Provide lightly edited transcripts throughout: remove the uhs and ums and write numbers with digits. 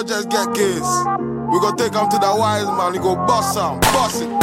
not just get gays. We gon' take him to the wise man. He go bust him, bust it.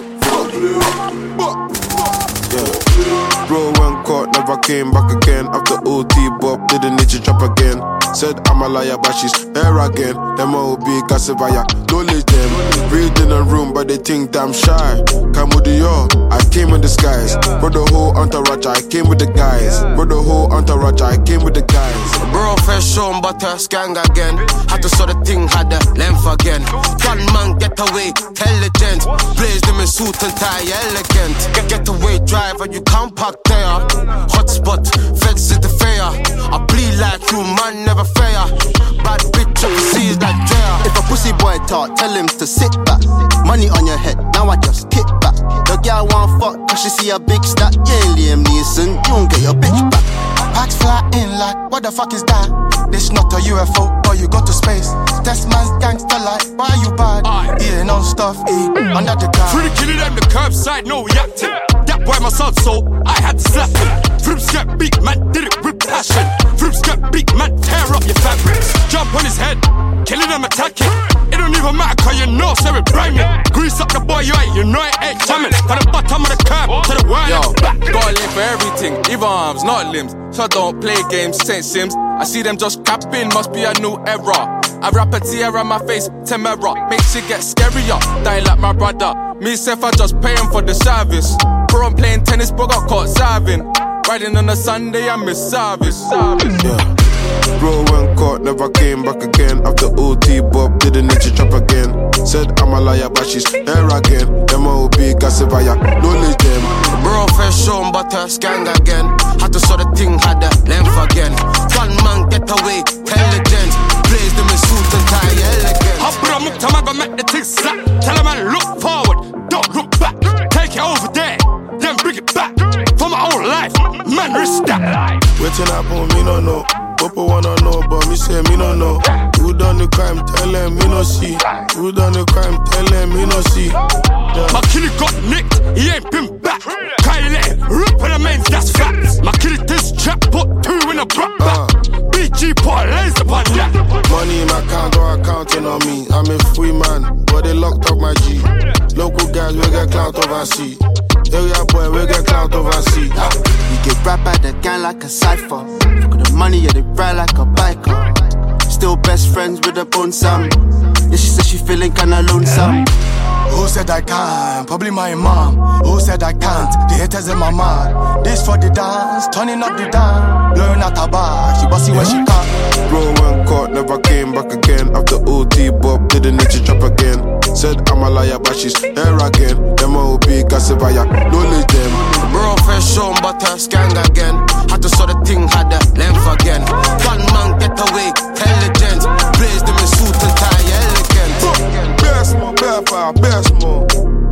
Yeah. Bro went caught, never came back again. After OT Bob, didn't need to drop again. Said I'm a liar, but she's here again. Them all be Casivaya, don't leave them. Read in a room, but they think damn shy. Come with the yo, I came in disguise. For the whole entourage, I came with the guys. For the whole entourage, I came with the guys. Bro, fresh on, but gang again. Had to sort of thing, had the length again. Gunman, get away, intelligent. Blaze them in suit and tie, elegant. Get away, driver, you can't park there. Hotspot, feds in the fair. I bleed like you, man, never fair. Bad bitch overseas like Drea. If a pussy boy talk, tell him to sit back. Money on your head, now I just kick back. The girl want fuck, cause she see a big stack. You ain't Liam Neeson, you don't get your bitch back. Packs fly in like, what the fuck is that? This not a UFO, or you go to space. Test man's gangster like, why you bad? Eating on stuff, under the ground. Free killing them the curbside, no reacting. That boy my son, so I had to slap him. Fruits get beat, man, did it with passion. Fruits get beat, man, tear up your fabrics. Jump on his head, killing them, attacking. It don't even matter, cause you know, so it banging. Grease up the boy, you know it ain't jamming. From the bottom of the curb to the world. Yo, got a link for everything, even arms, not limbs. So I don't play games, Saint Sims. I see them just capping, must be a new era. I wrap a tear on my face, Temera. Makes it get scarier, dying like my brother. Me self, I just paying for the service. Bro, I'm playing tennis, but got caught serving. Riding on a Sunday, I miss service. Yeah. Bro went caught, never came back again. After OT Bob, didn't need to drop again. Said I'm a liar, but she's here again. Them all be Casivaya, don't leave them. Bro, fresh on, but gang again. Had to sort of thing, had the length again. Gunman, get away, intelligent. Blaze them in suit and tie, elegant. Habra Muktamaga, make the thing slap. Tell a man, look forward, don't look back. Take it over there, then bring it back. For my own life, man, risk that. Waiting up on me, no know. Popo wanna know, but me say me no know. Who done the crime, tell them me no see. Who done the crime, tell them me no see. Yeah. My kid got nicked, he ain't been back. Kylie, rip on the mains, that's facts. My kid this trap, put 2 in a brat back. BG put a laser upon that. Money in my account, don't accounting on me. I'm a free man, but they locked up my G. Local guys, we get clout overseas. Area boy, we get clout overseas. You get rap at the gang like a cypher. Look at the money, yeah, they ride like a biker. Still best friends with a bone Sam. Yeah, she said she feeling kinda lonesome. Who said I can't? Probably my mom. Who said I can't? The haters in my mind. This for the dance, turning up the dance. Blowing out her bar, she bossy when she can't. Bro went caught, never came back again. After OT Bob, didn't need to drop again. Said I'm a liar, but she's here again. Them all be Casivaya, don't leave them. Bro, fresh on, but gang again. Had to sort of thing, had the length again. Gunman, get away, intelligent. Blaze them in suit and tie, elegant. Best more, best fire, best more.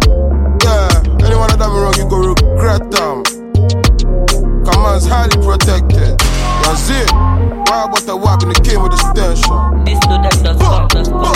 Yeah, anyone that done me wrong, you go regret them. Command's highly protected. That's it. Why about the weapon that came with extension? This to them does